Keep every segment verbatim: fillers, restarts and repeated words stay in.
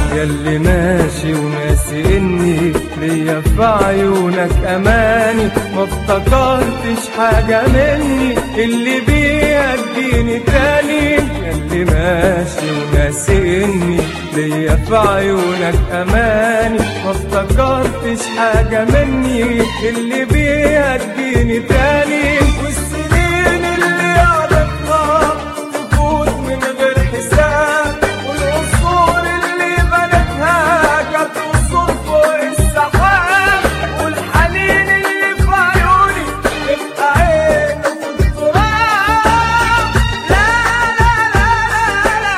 ياللي ماشي وناسي اني ليا في عيونك اماني، ما افتكرتش حاجة مني اللي بيهديني تاني. ياللي ماشي وناسي اني ليا في عيونك اماني، ما افتكرتش حاجة مني اللي بيهديني تاني. والسنين اللي قعدتها تفوت من غير حساب، والقصور اللي بنتها كانت قصور فوق السحاب، والحنين اللي في عيوني يبقى عينه في التراب. لا لا لا لا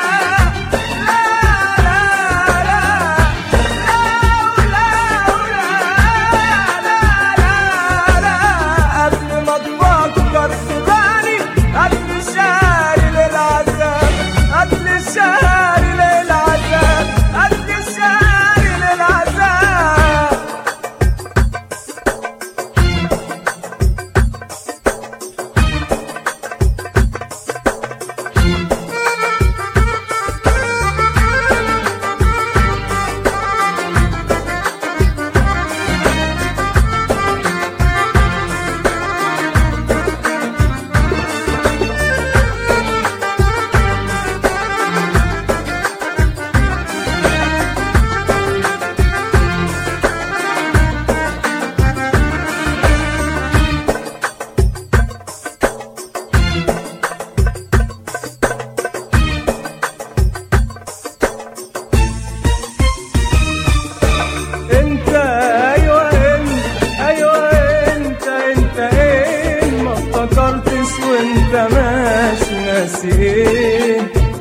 لا لا لا لا لا قبل ما تفكر تباني قبل شهري للعذاب، قبل شهري للعذاب، قبل شهري للعذاب. وانت ماشي ناسي ايه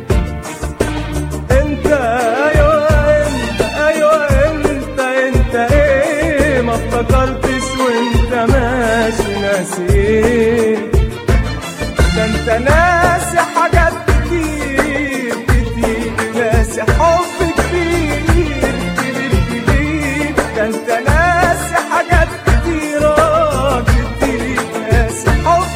انت؟ ايوه انت، ايوه انت، انت ايه ما افتكرتش وانت ماشي ناسي ايه؟ ده انت ناسي حاجات كتير كتير، ناسي حب كتير كتير كتير. ده انت ناسي حاجات كتيرة كتير، ناسي حب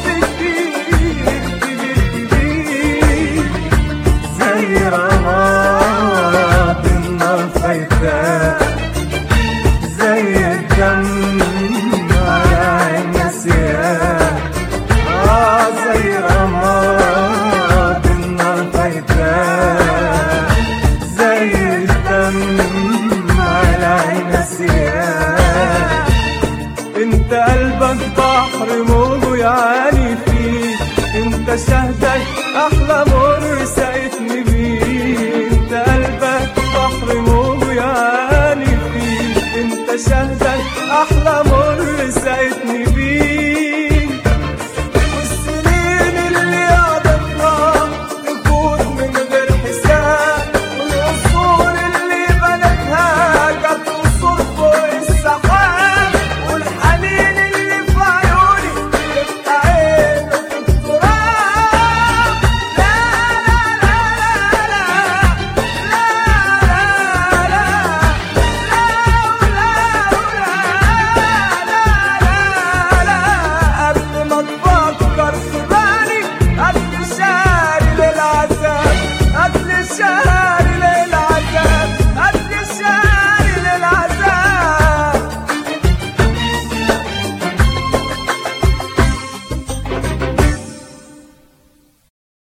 زي رماد النار فايتة، زي الدم على عين نسيان. آه زي رماد النار فايتة، زي الدم على عين نسيان. انت قلبك بحر موجه يعاني فيه، انت شهدك